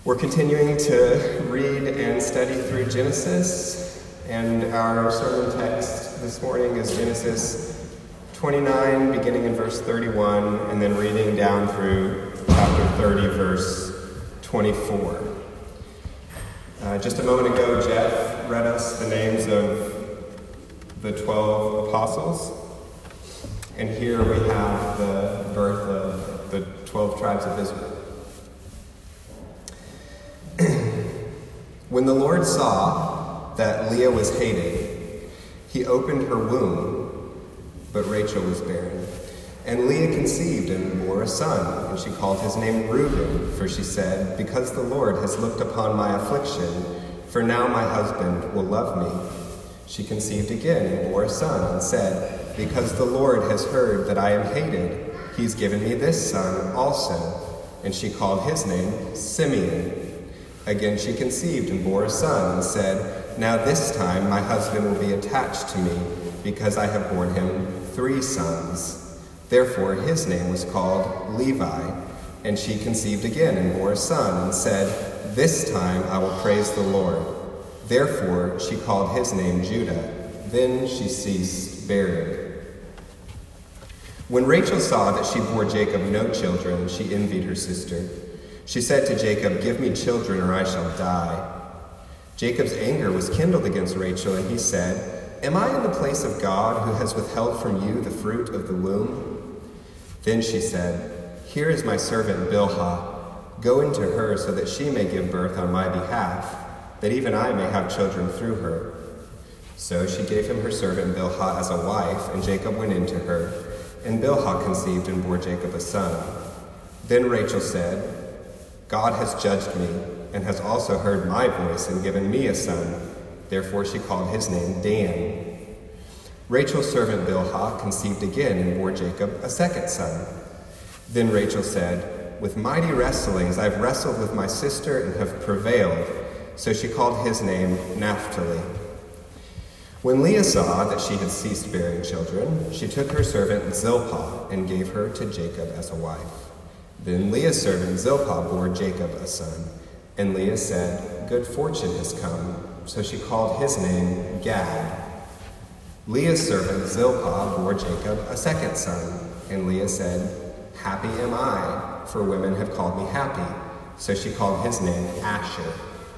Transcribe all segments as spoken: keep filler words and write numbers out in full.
We're continuing to read and study through Genesis, and our sermon text this morning is Genesis twenty-nine, beginning in verse thirty-one, and then reading down through chapter thirty, verse twenty-four. Uh, just a moment ago, Jeff read us the names of the twelve apostles, and here we have the birth of the twelve tribes of Israel. When the Lord saw that Leah was hated, he opened her womb, but Rachel was barren. And Leah conceived and bore a son, and she called his name Reuben, for she said, "Because the Lord has looked upon my affliction, for now my husband will love me." She conceived again and bore a son, and said, "Because the Lord has heard that I am hated, he's given me this son also." And she called his name Simeon. Again she conceived and bore a son, and said, "Now this time my husband will be attached to me, because I have borne him three sons." Therefore his name was called Levi. And she conceived again and bore a son, and said, "This time I will praise the Lord." Therefore she called his name Judah. Then she ceased bearing. When Rachel saw that she bore Jacob no children, she envied her sister. She said to Jacob, "Give me children, or I shall die." Jacob's anger was kindled against Rachel, and he said, "Am I in the place of God, who has withheld from you the fruit of the womb?" Then she said, "Here is my servant Bilhah. Go into her, so that she may give birth on my behalf, that even I may have children through her." So she gave him her servant Bilhah as a wife, and Jacob went into her. And Bilhah conceived and bore Jacob a son. Then Rachel said, "God has judged me, and has also heard my voice and given me a son." Therefore she called his name Dan. Rachel's servant Bilhah conceived again and bore Jacob a second son. Then Rachel said, "With mighty wrestlings I've wrestled with my sister and have prevailed." So she called his name Naphtali. When Leah saw that she had ceased bearing children, she took her servant Zilpah and gave her to Jacob as a wife. Then Leah's servant Zilpah bore Jacob a son. And Leah said, "Good fortune has come." So she called his name Gad. Leah's servant Zilpah bore Jacob a second son. And Leah said, "Happy am I, for women have called me happy." So she called his name Asher.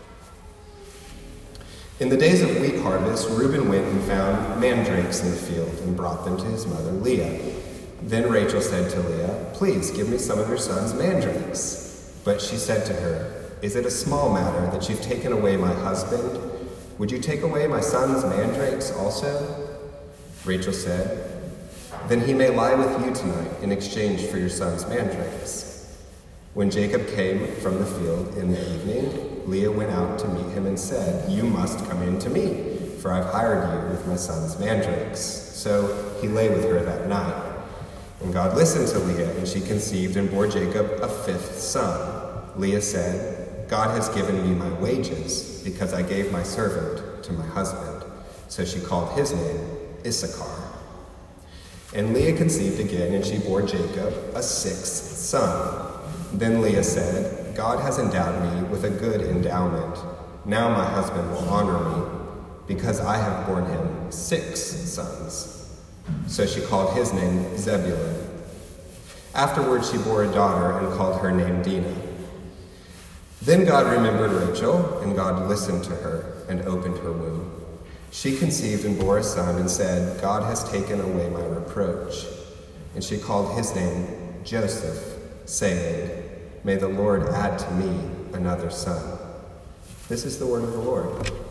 In the days of wheat harvest, Reuben went and found mandrakes in the field and brought them to his mother Leah. Then Rachel said to Leah, "Please give me some of your son's mandrakes." But she said to her, "Is it a small matter that you've taken away my husband? Would you take away my son's mandrakes also?" Rachel said, "Then he may lie with you tonight in exchange for your son's mandrakes." When Jacob came from the field in the evening, Leah went out to meet him and said, "You must come in to me, for I've hired you with my son's mandrakes." So he lay with her that night. And God listened to Leah, and she conceived and bore Jacob a fifth son. Leah said, "God has given me my wages, because I gave my servant to my husband." So she called his name Issachar. And Leah conceived again, and she bore Jacob a sixth son. Then Leah said, "God has endowed me with a good endowment. Now my husband will honor me, because I have borne him six sons." So she called his name Zebulun. Afterward she bore a daughter and called her name Dinah. Then God remembered Rachel, and God listened to her and opened her womb. She conceived and bore a son and said, "God has taken away my reproach." And she called his name Joseph, saying, "May the Lord add to me another son." This is the word of the Lord.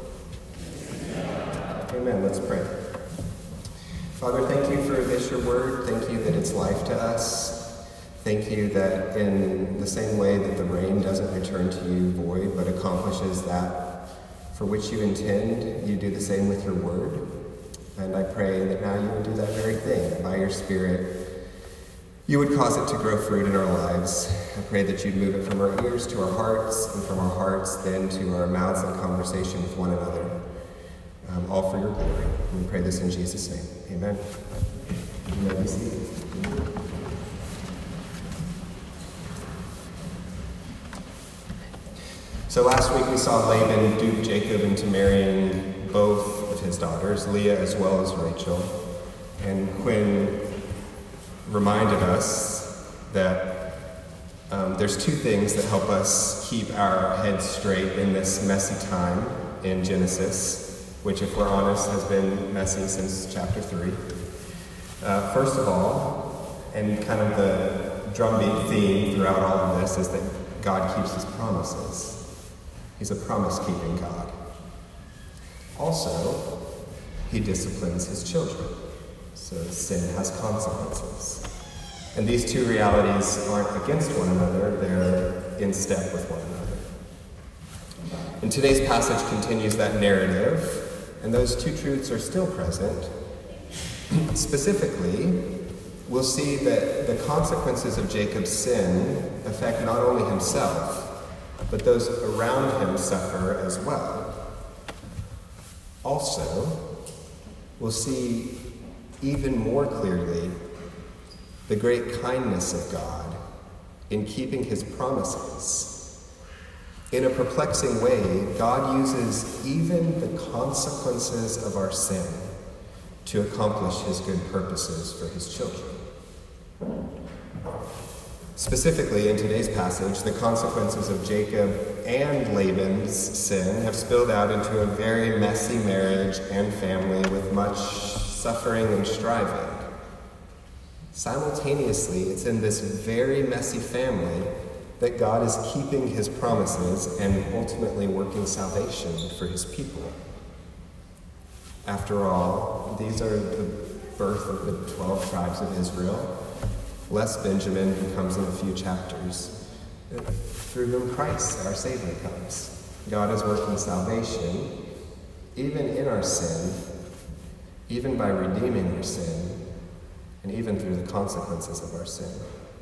Amen. Let's pray. Father, thank you for this, your word. Thank you that it's life to us. Thank you that in the same way that the rain doesn't return to you void, but accomplishes that for which you intend, you do the same with your word. And I pray that now you would do that very thing, that by your Spirit, you would cause it to grow fruit in our lives. I pray that you'd move it from our ears to our hearts, and from our hearts then to our mouths in conversation with one another. Um, all for your glory. And we pray this in Jesus' name. Amen. You may be seated. So last week we saw Laban dupe Jacob into marrying both of his daughters, Leah as well as Rachel. And Quinn reminded us that um, there's two things that help us keep our heads straight in this messy time in Genesis, which, if we're honest, has been messy since chapter three. Uh, first of all, and kind of the drumbeat theme throughout all of this, is that God keeps his promises. He's a promise-keeping God. Also, he disciplines his children. So sin has consequences. And these two realities aren't against one another, they're in step with one another. And today's passage continues that narrative, and those two truths are still present. Specifically, we'll see that the consequences of Jacob's sin affect not only himself, but those around him suffer as well. Also, we'll see even more clearly the great kindness of God in keeping his promises. In a perplexing way, God uses even the consequences of our sin to accomplish his good purposes for his children. Specifically, in today's passage, the consequences of Jacob and Laban's sin have spilled out into a very messy marriage and family with much suffering and striving. Simultaneously, it's in this very messy family that God is keeping his promises and ultimately working salvation for his people. After all, these are the birth of the twelve tribes of Israel, less Benjamin, who comes in a few chapters, through whom Christ, our Savior, comes. God is working salvation, even in our sin, even by redeeming our sin, and even through the consequences of our sin.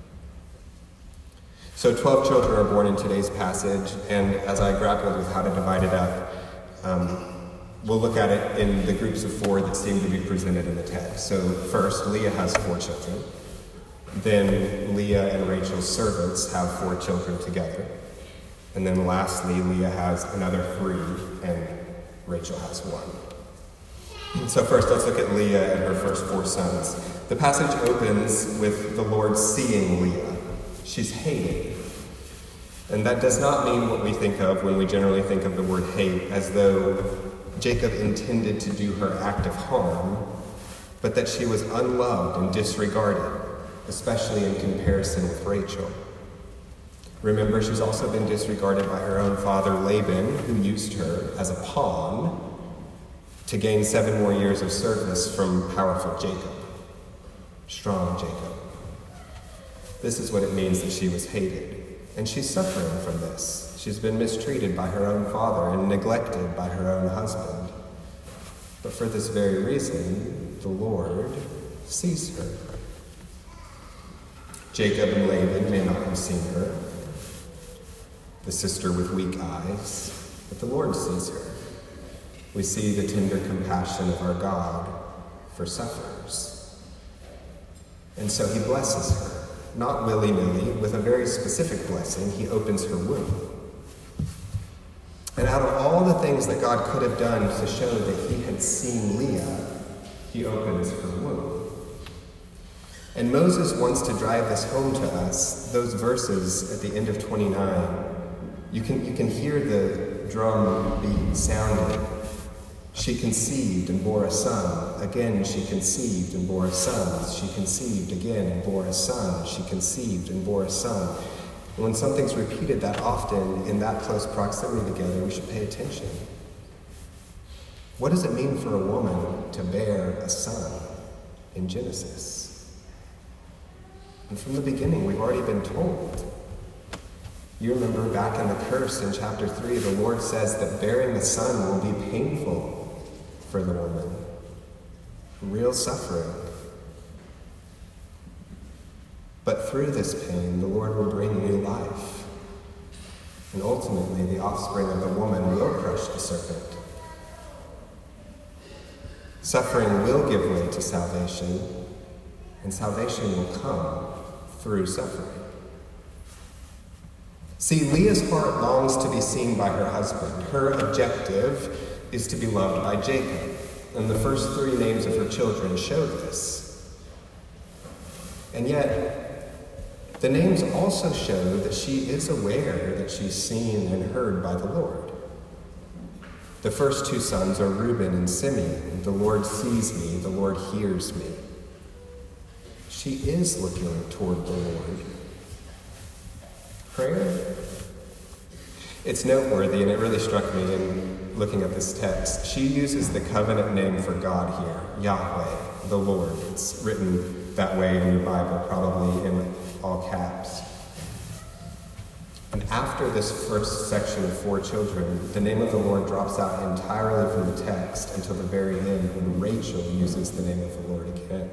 So twelve children are born in today's passage, and as I grappled with how to divide it up, um, we'll look at it in the groups of four that seem to be presented in the text. So first, Leah has four children. Then Leah and Rachel's servants have four children together. And then lastly, Leah has another three, and Rachel has one. So first, let's look at Leah and her first four sons. The passage opens with the Lord seeing Leah. She's hated. And that does not mean what we think of when we generally think of the word hate, as though Jacob intended to do her act of harm, but that she was unloved and disregarded, especially in comparison with Rachel. Remember, she's also been disregarded by her own father, Laban, who used her as a pawn to gain seven more years of service from powerful Jacob, strong Jacob. This is what it means that she was hated. And she's suffering from this. She's been mistreated by her own father and neglected by her own husband. But for this very reason, the Lord sees her. Jacob and Laban may not have seen her, the sister with weak eyes, but the Lord sees her. We see the tender compassion of our God for sufferers. And so he blesses her, not willy-nilly, with a very specific blessing. He opens her womb. And out of all the things that God could have done to show that he had seen Leah, he opens her womb. And Moses wants to drive this home to us. Those verses at the end of twenty-nine, you can, you can hear the drum beat sounding. She conceived and bore a son. Again, she conceived and bore a son. She conceived again and bore a son. She conceived and bore a son. And when something's repeated that often in that close proximity together, we should pay attention. What does it mean for a woman to bear a son in Genesis? And from the beginning, we've already been told. You remember back in the curse in chapter three, the Lord says that bearing a son will be painful for the woman. Real suffering. But through this pain, the Lord will bring new life. And ultimately, the offspring of the woman will crush the serpent. Suffering will give way to salvation, and salvation will come through suffering. See, Leah's heart longs to be seen by her husband. Her objective is to be loved by Jacob, and the first three names of her children show this. And yet, the names also show that she is aware that she's seen and heard by the Lord. The first two sons are Reuben and Simeon. The Lord sees me, the Lord hears me. She is looking toward the Lord. Prayer? It's noteworthy, and it really struck me in looking at this text. She uses the covenant name for God here, Yahweh, the Lord. It's written that way in your Bible, probably in all caps. And after this first section of four children, the name of the Lord drops out entirely from the text until the very end when Rachel uses the name of the Lord again.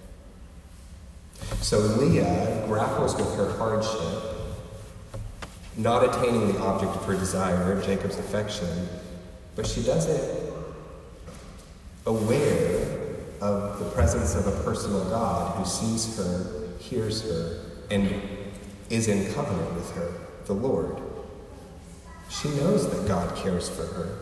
So Leah grapples with her hardship, not attaining the object of her desire, Jacob's affection, but she does it aware of the presence of a personal God who sees her, hears her, and is in covenant with her, the Lord. She knows that God cares for her.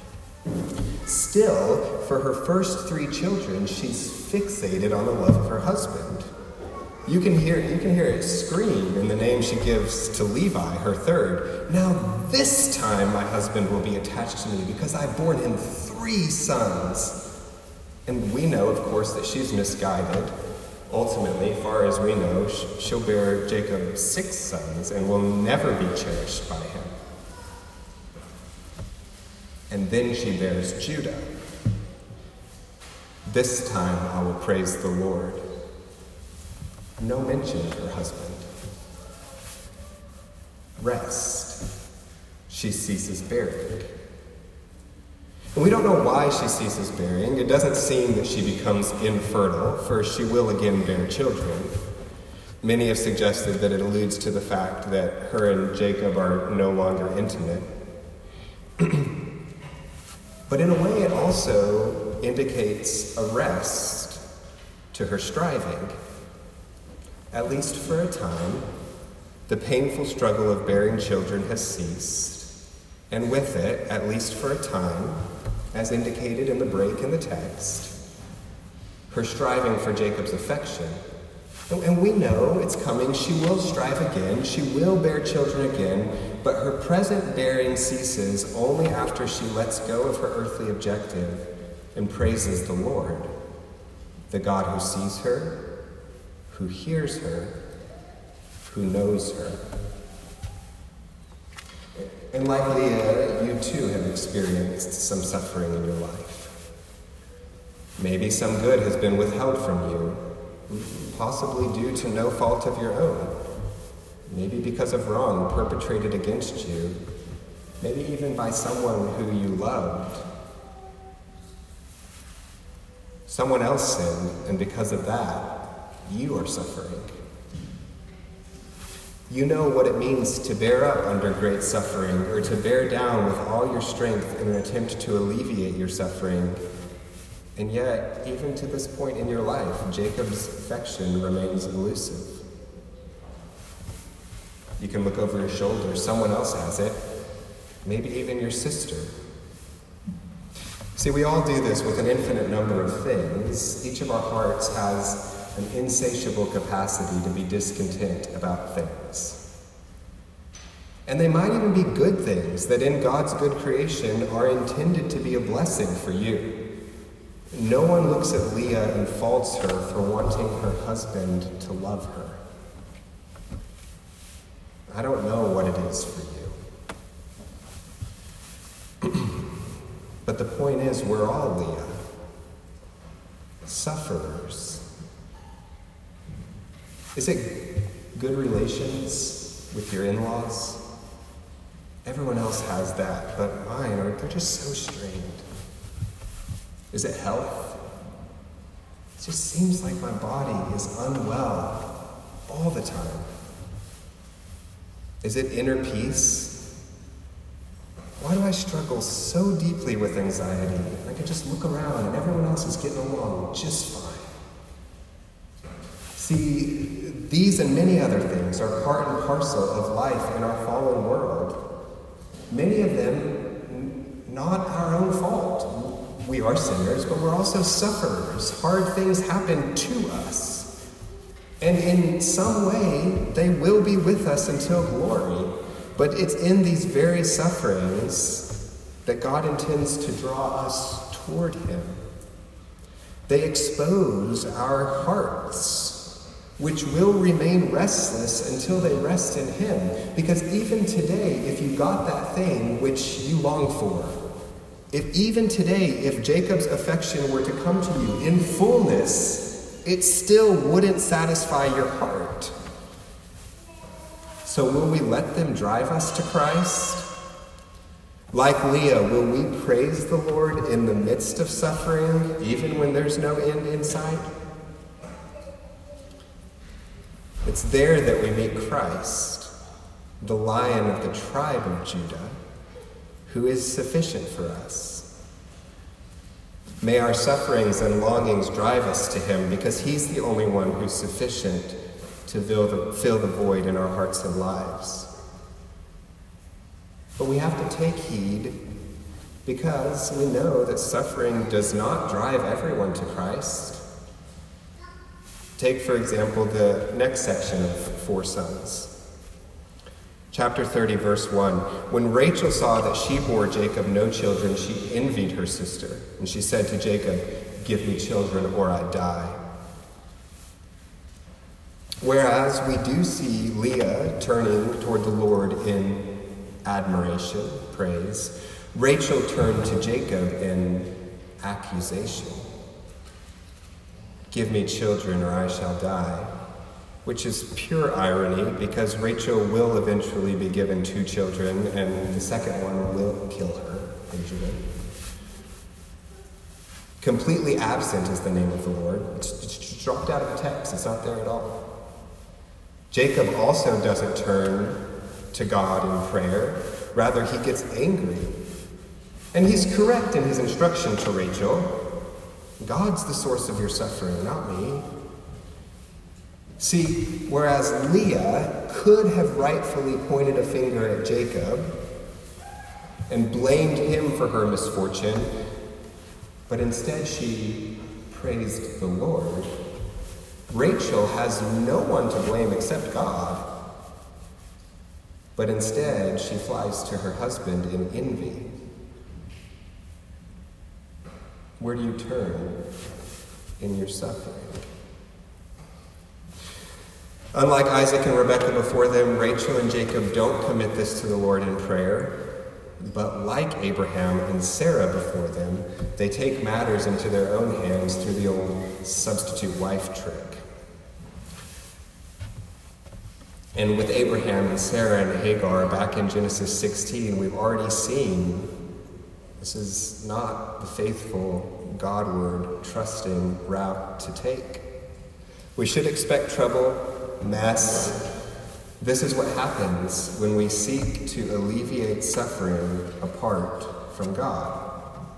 Still, for her first three children, she's fixated on the love of her husband. You can hear you can hear it scream in the name she gives to Levi, her third. Now this time my husband will be attached to me because I've borne him three sons. And we know, of course, that she's misguided. Ultimately, far as we know, she'll bear Jacob six sons and will never be cherished by him. And then she bears Judah. This time I will praise the Lord. No mention of her husband. Rest. She ceases bearing. And we don't know why she ceases bearing. It doesn't seem that she becomes infertile, for she will again bear children. Many have suggested that it alludes to the fact that her and Jacob are no longer intimate. But in a way, it also indicates a rest to her striving. At least for a time, the painful struggle of bearing children has ceased, and with it, at least for a time, as indicated in the break in the text, her striving for Jacob's affection. And we know it's coming. She will strive again. She will bear children again, but her present bearing ceases only after she lets go of her earthly objective and praises the Lord, the God who sees her, who hears her, who knows her. And like Leah, you too have experienced some suffering in your life. Maybe some good has been withheld from you, possibly due to no fault of your own. Maybe because of wrong perpetrated against you, maybe even by someone who you loved. Someone else sinned, and because of that, you are suffering. You know what it means to bear up under great suffering, or to bear down with all your strength in an attempt to alleviate your suffering. And yet, even to this point in your life, Jacob's affection remains elusive. You can look over your shoulder, someone else has it, maybe even your sister. See, we all do this with an infinite number of things. Each of our hearts has an insatiable capacity to be discontent about things. And they might even be good things that in God's good creation are intended to be a blessing for you. No one looks at Leah and faults her for wanting her husband to love her. I don't know what it is for you. But the point is, we're all Leah, sufferers. Is it good relations with your in-laws? Everyone else has that, but mine are, they're just so strained. Is it health? It just seems like my body is unwell all the time. Is it inner peace? Why do I struggle so deeply with anxiety? I can just look around and everyone else is getting along just fine. See, These and many other things are part and parcel of life in our fallen world. Many of them not our own fault. We are sinners, but we're also sufferers. Hard things happen to us. And in some way, they will be with us until glory. But it's in these very sufferings that God intends to draw us toward him. They expose our hearts, which will remain restless until they rest in him. Because even today, if you got that thing which you long for, if even today, if Jacob's affection were to come to you in fullness, it still wouldn't satisfy your heart. So will we let them drive us to Christ? Like Leah, will we praise the Lord in the midst of suffering, even when there's no end in sight? It's there that we meet Christ, the Lion of the tribe of Judah, who is sufficient for us. May our sufferings and longings drive us to him, because he's the only one who's sufficient to fill the, fill the void in our hearts and lives. But we have to take heed, because we know that suffering does not drive everyone to Christ. Take, for example, the next section of Four Sons. Chapter thirty, verse one. When Rachel saw that she bore Jacob no children, she envied her sister, and she said to Jacob, "Give me children or I die." Whereas we do see Leah turning toward the Lord in admiration, praise, Rachel turned to Jacob in accusation. "Give me children or I shall die," which is pure irony, because Rachel will eventually be given two children, and the second one will kill her, Benjamin. Completely absent is the name of the Lord. It's, it's dropped out of the text. It's not there at all. Jacob also doesn't turn to God in prayer. Rather, he gets angry. And he's correct in his instruction to Rachel. God's the source of your suffering, not me. See, whereas Leah could have rightfully pointed a finger at Jacob and blamed him for her misfortune, but instead she praised the Lord, Rachel has no one to blame except God. But instead, she flies to her husband in envy. Where do you turn in your suffering? Unlike Isaac and Rebekah before them, Rachel and Jacob don't commit this to the Lord in prayer. But like Abraham and Sarah before them, they take matters into their own hands through the old substitute wife trick. And with Abraham and Sarah and Hagar back in Genesis sixteen, we've already seen this is not the faithful, Godward, trusting route to take. We should expect trouble, mess. This is what happens when we seek to alleviate suffering apart from God.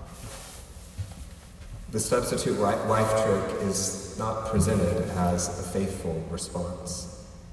The substitute wife trick is not presented as a faithful response.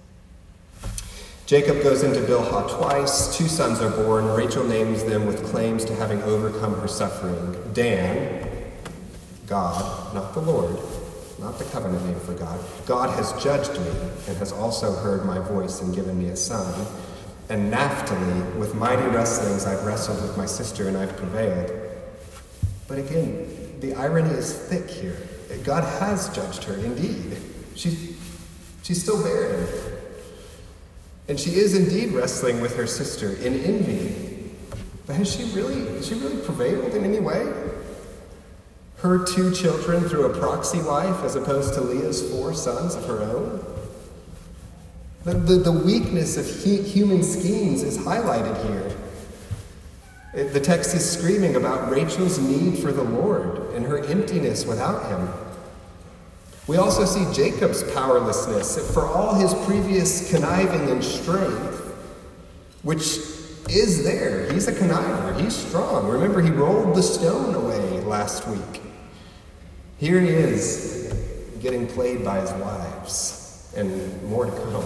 Jacob goes into Bilhah twice. Two sons are born. Rachel names them with claims to having overcome her suffering. Dan, God, not the Lord, not the covenant name for God. God has judged me and has also heard my voice and given me a son. And Naphtali, with mighty wrestlings I've wrestled with my sister and I've prevailed. But again, the irony is thick here. God has judged her, indeed. She's, she's still barren. And she is indeed wrestling with her sister in envy. But has she really, has she really prevailed in any way? Her two children through a proxy wife as opposed to Leah's four sons of her own? The, the, the weakness of he, human schemes is highlighted here. It, the text is screaming about Rachel's need for the Lord and her emptiness without him. We also see Jacob's powerlessness for all his previous conniving and strength, which is there. He's a conniver. He's strong. Remember, he rolled the stone away last week. Here he is, getting played by his wives. and more to come.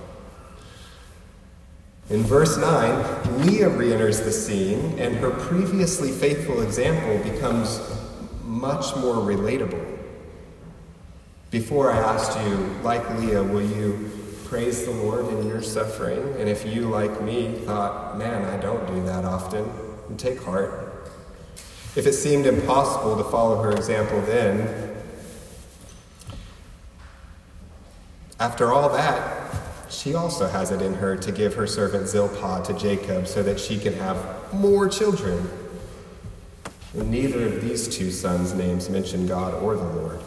In verse nine, Leah re-enters the scene, and her previously faithful example becomes much more relatable. Before I asked you, like Leah, will you praise the Lord in your suffering? And if you, like me, thought, man, I don't do that often, then take heart. If it seemed impossible to follow her example then, after all that, she also has it in her to give her servant Zilpah to Jacob so that she can have more children. And neither of these two sons' names mention God or the Lord.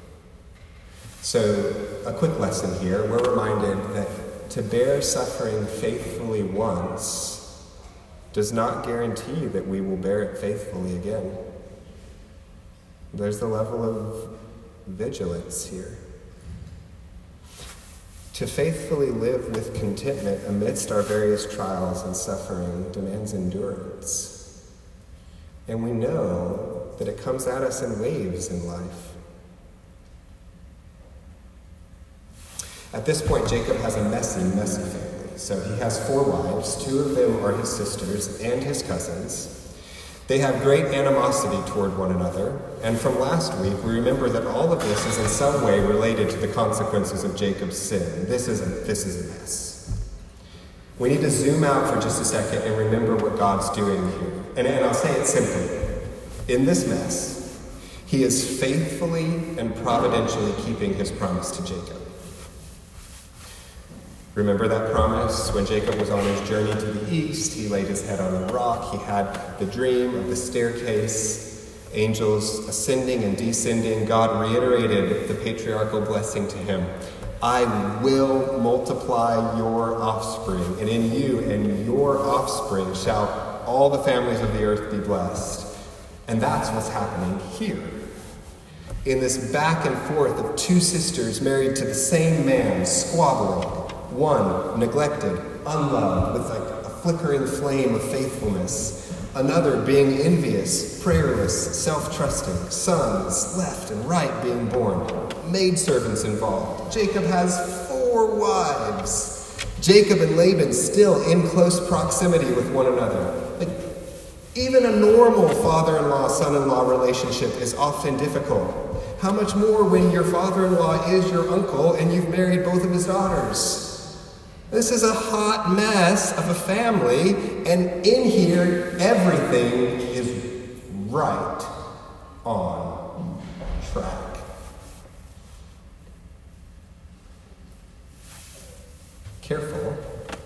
So, a quick lesson here. We're reminded that to bear suffering faithfully once does not guarantee that we will bear it faithfully again. There's the level of vigilance here. To faithfully live with contentment amidst our various trials and suffering demands endurance. And we know that it comes at us in waves in life. At this point, Jacob has a messy, messy family. So he has four wives. Two of them are his sisters and his cousins. They have great animosity toward one another. And from last week, we remember that all of this is in some way related to the consequences of Jacob's sin. This is a, this is a mess. We need to zoom out for just a second and remember what God's doing here. And, and I'll say it simply. In this mess, he is faithfully and providentially keeping his promise to Jacob. Remember that promise? When Jacob was on his journey to the east, he laid his head on a rock. He had the dream of the staircase, angels ascending and descending. God reiterated the patriarchal blessing to him. I will multiply your offspring, and in you and your offspring shall all the families of the earth be blessed. And that's what's happening here. In this back and forth of two sisters married to the same man, squabbling. One, neglected, unloved, with like a flickering flame of faithfulness. Another being envious, prayerless, self-trusting. Sons left and right being born. Maidservants involved. Jacob has four wives. Jacob and Laban still in close proximity with one another. Like, even a normal father-in-law, son-in-law relationship is often difficult. How much more when your father-in-law is your uncle and you've married both of his daughters? This is a hot mess of a family, and in here, everything is right on track. Careful.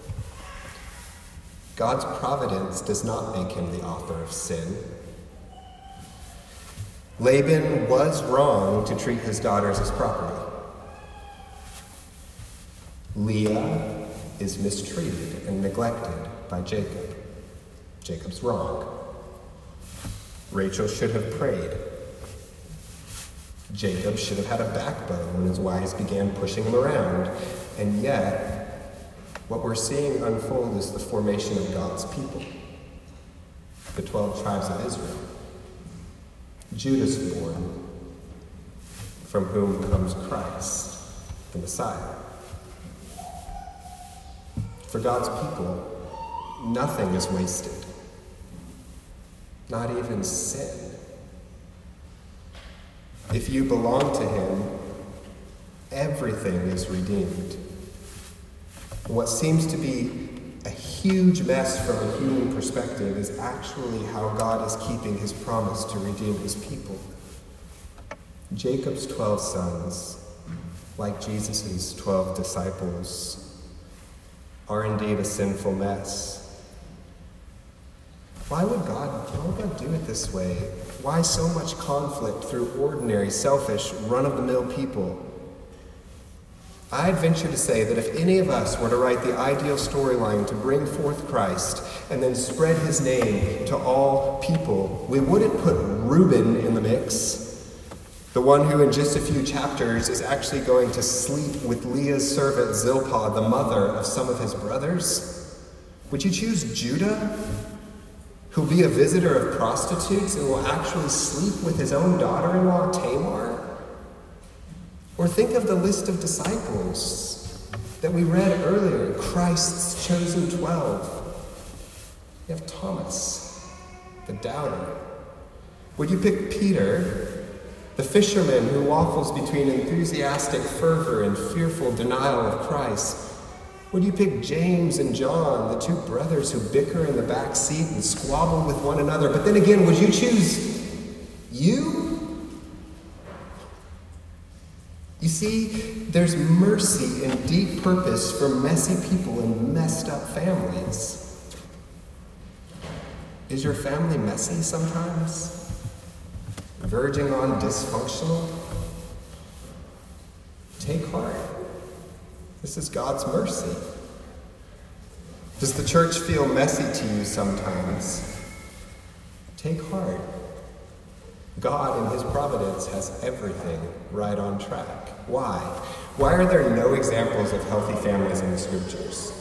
God's providence does not make him the author of sin. Laban was wrong to treat his daughters as property. Leah is mistreated and neglected by Jacob. Jacob's wrong. Rachel should have prayed. Jacob should have had a backbone when his wives began pushing him around. And yet, what we're seeing unfold is the formation of God's people, the twelve tribes of Israel. Judah's born, from whom comes Christ, the Messiah. For God's people, nothing is wasted, not even sin. If you belong to him, everything is redeemed. What seems to be a huge mess from a human perspective is actually how God is keeping his promise to redeem his people. Jacob's twelve sons, like Jesus' twelve disciples, are indeed a sinful mess. Why would God, why would God do it this way? Why so much conflict through ordinary, selfish, run-of-the-mill people? I'd venture to say that if any of us were to write the ideal storyline to bring forth Christ and then spread his name to all people, we wouldn't put Reuben in the mix, the one who in just a few chapters is actually going to sleep with Leah's servant Zilpah, the mother of some of his brothers. Would you choose Judah, who'll be a visitor of prostitutes and will actually sleep with his own daughter-in-law Tamar? Or think of the list of disciples that we read earlier, Christ's chosen twelve. You have Thomas, the doubter. Would you pick Peter, the fisherman who waffles between enthusiastic fervor and fearful denial of Christ? Would you pick James and John, the two brothers who bicker in the back seat and squabble with one another? But then again, would you choose you? You see, there's mercy and deep purpose for messy people and messed up families. Is your family messy sometimes? Verging on dysfunctional? Take heart. This is God's mercy. Does the church feel messy to you sometimes? Take heart. God in his providence has everything right on track. Why? Why are there no examples of healthy families in the scriptures?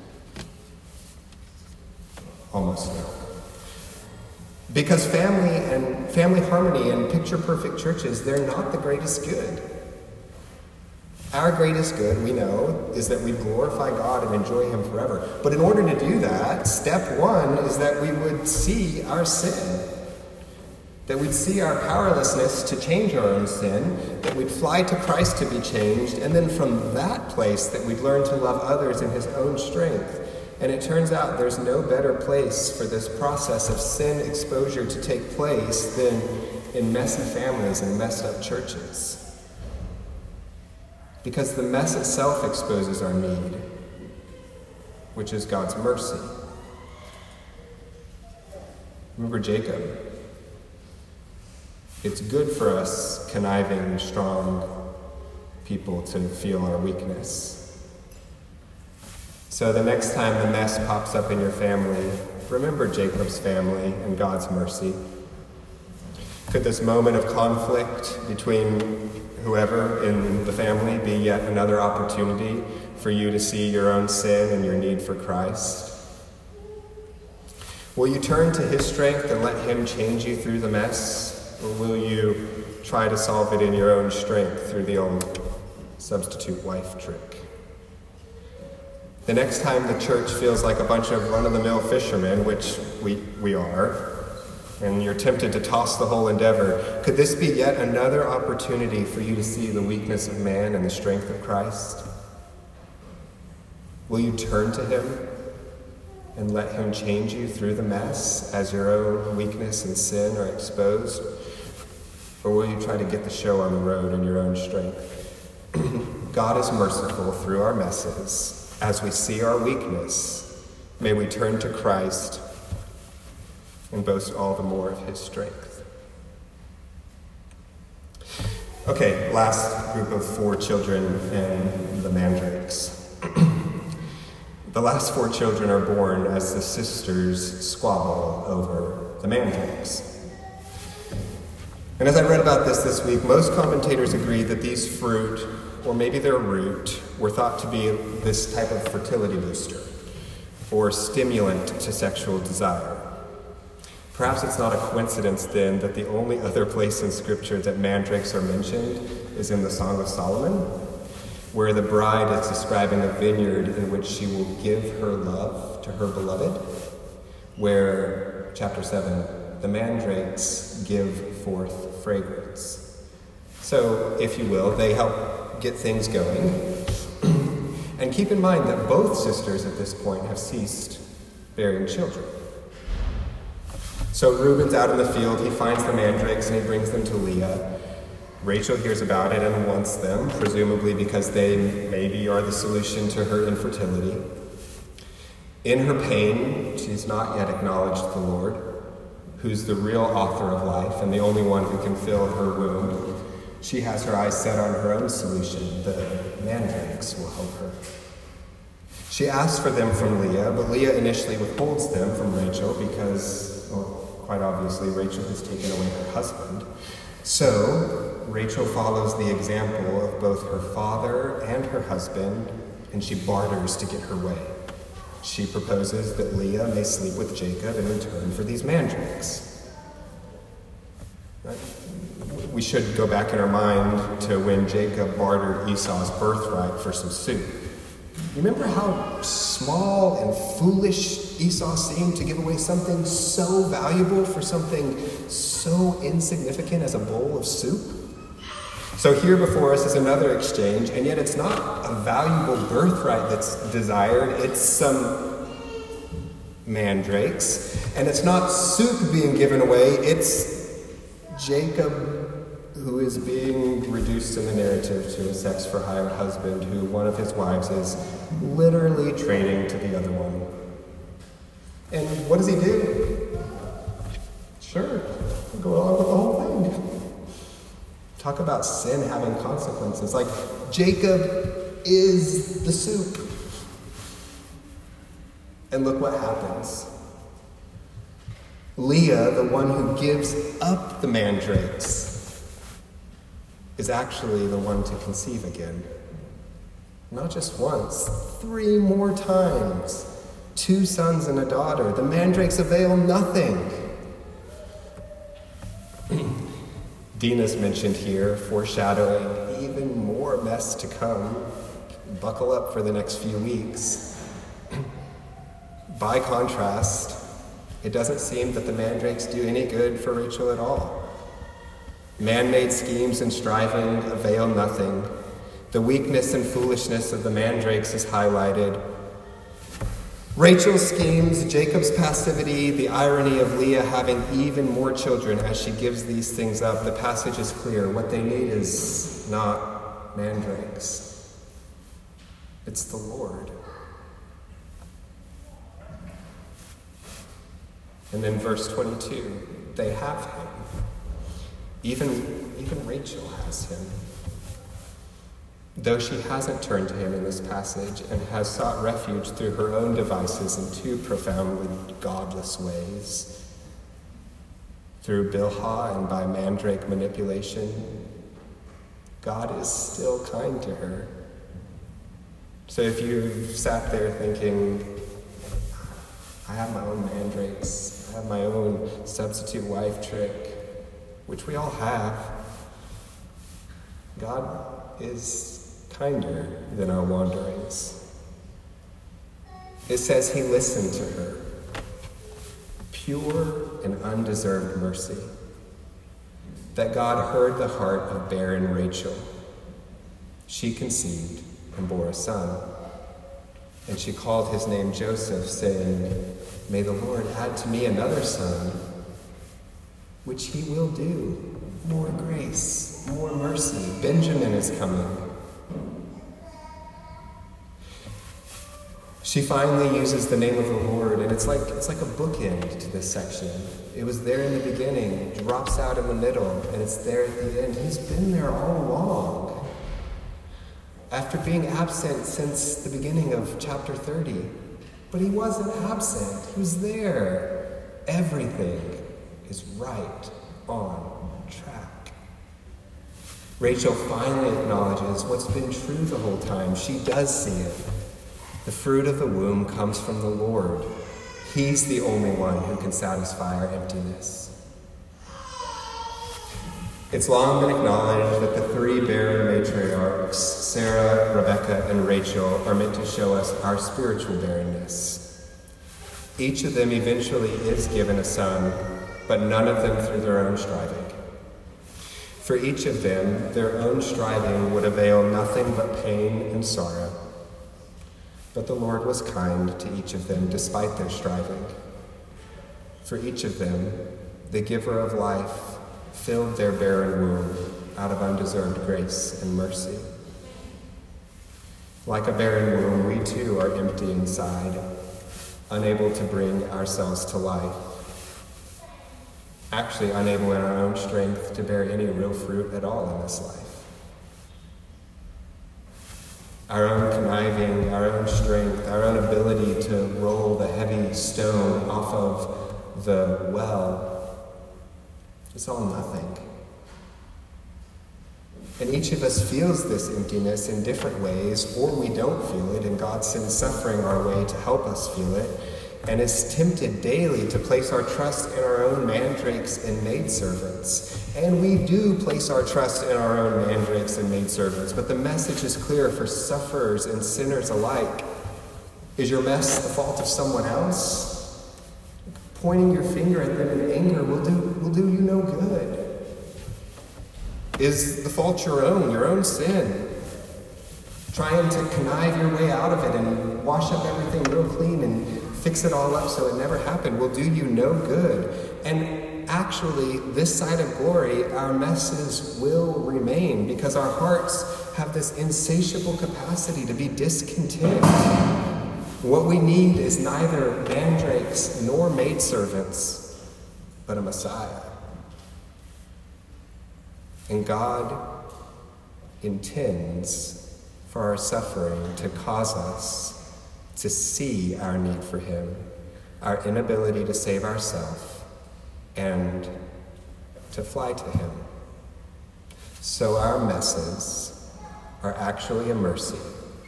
Almost no. Because family and family harmony and picture-perfect churches, they're not the greatest good. Our greatest good, we know, is that we glorify God and enjoy him forever. But in order to do that, step one is that we would see our sin. That we'd see our powerlessness to change our own sin, that we'd fly to Christ to be changed, and then from that place that we'd learn to love others in his own strength. And it turns out there's no better place for this process of sin exposure to take place than in messy families and messed up churches. Because the mess itself exposes our need, which is God's mercy. Remember Jacob? It's good for us conniving, strong people to feel our weakness. So the next time the mess pops up in your family, remember Jacob's family and God's mercy. Could this moment of conflict between whoever in the family be yet another opportunity for you to see your own sin and your need for Christ? Will you turn to his strength and let him change you through the mess? Or will you try to solve it in your own strength through the old substitute wife trick? The next time the church feels like a bunch of run-of-the-mill fishermen, which we, we are, and you're tempted to toss the whole endeavor, could this be yet another opportunity for you to see the weakness of man and the strength of Christ? Will you turn to him and let him change you through the mess as your own weakness and sin are exposed? Or will you try to get the show on the road in your own strength? God is merciful through our messes. As we see our weakness, may we turn to Christ and boast all the more of his strength. Okay, last group of four children and the mandrakes. The last four children are born as the sisters squabble over the mandrakes. And as I read about this this week, most commentators agree that these fruit, or maybe their root, were thought to be this type of fertility booster or stimulant to sexual desire. Perhaps it's not a coincidence then that the only other place in Scripture that mandrakes are mentioned is in the Song of Solomon, where the bride is describing a vineyard in which she will give her love to her beloved, where, chapter seven, the mandrakes give forth fragrance. So, if you will, they help get things going. And keep in mind that both sisters at this point have ceased bearing children. So Reuben's out in the field, he finds the mandrakes and he brings them to Leah. Rachel hears about it and wants them, presumably because they maybe are the solution to her infertility. In her pain, she's not yet acknowledged the Lord, who's the real author of life and the only one who can fill her womb. She has her eyes set on her own solution. The mandrakes will help her. She asks for them from Leah, but Leah initially withholds them from Rachel because, well, quite obviously, Rachel has taken away her husband. So, Rachel follows the example of both her father and her husband, and she barters to get her way. She proposes that Leah may sleep with Jacob in return for these mandrakes. Right? we should go back in our mind to when Jacob bartered Esau's birthright for some soup. You remember how small and foolish Esau seemed to give away something so valuable for something so insignificant as a bowl of soup? So here before us is another exchange, and yet it's not a valuable birthright that's desired. It's some mandrakes, and it's not soup being given away. It's Jacob who is being reduced in the narrative to a sex-for-hire husband who one of his wives is literally trading to the other one. And what does he do? Sure, go along with the whole thing. Talk about sin having consequences. Like, Jacob is the soup. And look what happens. Leah, the one who gives up the mandrakes, is actually the one to conceive again. Not just once, three more times. Two sons and a daughter. The mandrakes avail nothing. Dina's mentioned here, foreshadowing even more mess to come. Buckle up for the next few weeks. By contrast, it doesn't seem that the mandrakes do any good for Rachel at all. Man-made schemes and striving avail nothing. The weakness and foolishness of the mandrakes is highlighted. Rachel's schemes, Jacob's passivity, the irony of Leah having even more children as she gives these things up. The passage is clear. What they need is not mandrakes. It's the Lord. And then verse twenty-two, they have him. Even, even Rachel has him. Though she hasn't turned to him in this passage and has sought refuge through her own devices in two profoundly godless ways, through Bilhah and by mandrake manipulation, God is still kind to her. So if you've sat there thinking, I have my own mandrakes, I have my own substitute wife trick, which we all have, God is kinder than our wanderings. It says he listened to her. Pure and undeserved mercy. That God heard the heart of barren Rachel. She conceived and bore a son. And she called his name Joseph, saying, may the Lord add to me another son, which he will do. More grace, more mercy. Benjamin is coming. She finally uses the name of the Lord, and it's like it's like a bookend to this section. It was there in the beginning, drops out in the middle, and it's there at the end. He's been there all along. After being absent since the beginning of chapter thirty. But he wasn't absent. He was there. Everything is right on track. Rachel finally acknowledges what's been true the whole time. She does see it. The fruit of the womb comes from the Lord. He's the only one who can satisfy our emptiness. It's long been acknowledged that the three barren matriarchs, Sarah, Rebecca, and Rachel, are meant to show us our spiritual barrenness. Each of them eventually is given a son, but none of them through their own striving. For each of them, their own striving would avail nothing but pain and sorrow. But the Lord was kind to each of them despite their striving. For each of them, the giver of life filled their barren womb out of undeserved grace and mercy. Like a barren womb, we too are empty inside, unable to bring ourselves to life. Actually unable in our own strength to bear any real fruit at all in this life. Our own conniving, our own strength, our own ability to roll the heavy stone off of the well, it's all nothing. And each of us feels this emptiness in different ways, or we don't feel it, and God sends suffering our way to help us feel it. and is tempted daily to place our trust in our own mandrakes and maidservants. And we do place our trust in our own mandrakes and maidservants, but the message is clear for sufferers and sinners alike. Is your mess the fault of someone else? Pointing your finger at them in anger will do, will do you no good. Is the fault your own, your own sin? Trying to connive your way out of it and wash up everything real clean and fix it all up so it never happened will do you no good. And actually, this side of glory, our messes will remain because our hearts have this insatiable capacity to be discontent. What we need is neither mandrakes nor maidservants, but a Messiah. And God intends for our suffering to cause us to see our need for him, our inability to save ourselves, and to fly to him. So our messes are actually a mercy.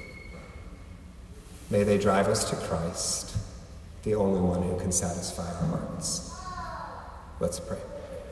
May they drive us to Christ, the only one who can satisfy our hearts. Let's pray.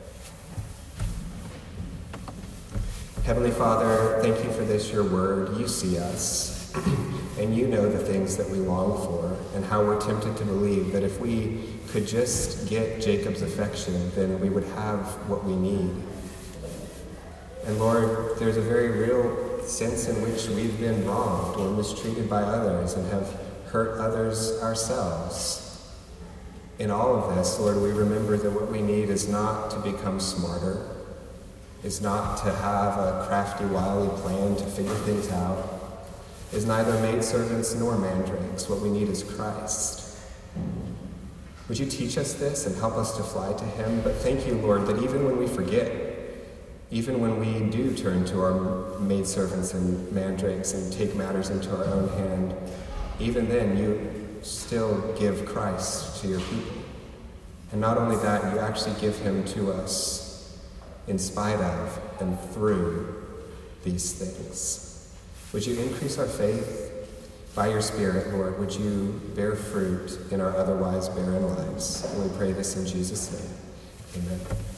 Heavenly Father, thank you for this, your word. You see us, and you know the things that we long for, and how we're tempted to believe that if we could just get Jacob's affection, then we would have what we need. And Lord, there's a very real sense in which we've been wronged or mistreated by others and have hurt others ourselves. In all of this, Lord, we remember that what we need is not to become smarter, is not to have a crafty, wily plan to figure things out, is neither maidservants nor mandrakes. What we need is Christ. Would you teach us this and help us to fly to him? But thank you, Lord, that even when we forget, even when we do turn to our maidservants and mandrakes and take matters into our own hand, even then you still give Christ to your people. And not only that, you actually give him to us in spite of and through these things. Would you increase our faith by your Spirit, Lord? Would you bear fruit in our otherwise barren lives? And we pray this in Jesus' name. Amen.